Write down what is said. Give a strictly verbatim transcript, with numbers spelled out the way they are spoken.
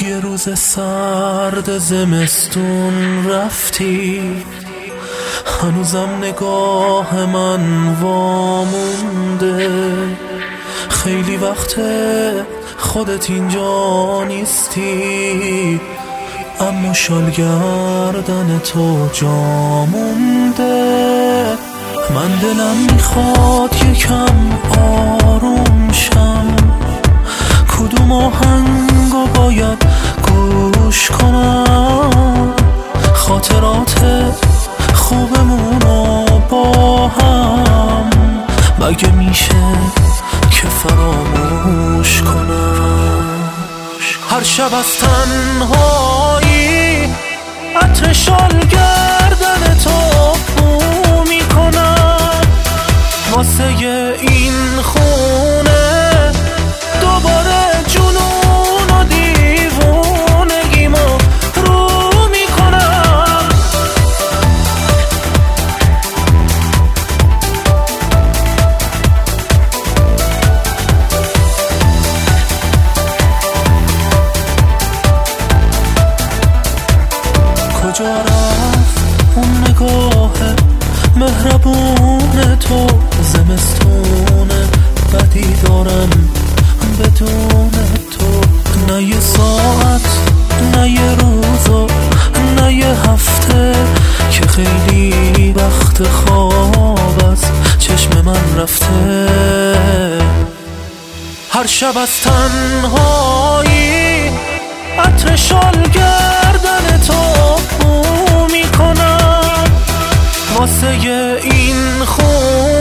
یه روز سرد زمستون رفتی، هنوزم نگاه من وامونده. خیلی وقته خودت اینجا نیستی، اما شال گردن تو جا مونده. من دلم میخواد یکم آروم شم، کدوم آهنگو باید گوش کنم؟ خاطرات خوبمونو با هم مگه میشه که فراموش کنم؟ هر شب از تنهایی عطر شال گردن تو بو میکنم، واسه این خونه دوباره جنون و دیوونگیمو رو میکنم. کجا رفت اون نگاه مهربون تو؟ زمستون بدی دارم بدون تو، نه یه ساعت نه یه روز و نه یه هفته که خیلی وقت خواب از چشم من رفته. هر شب از تنهایی عطر شال گردن تو بو میکنم، واسه این خون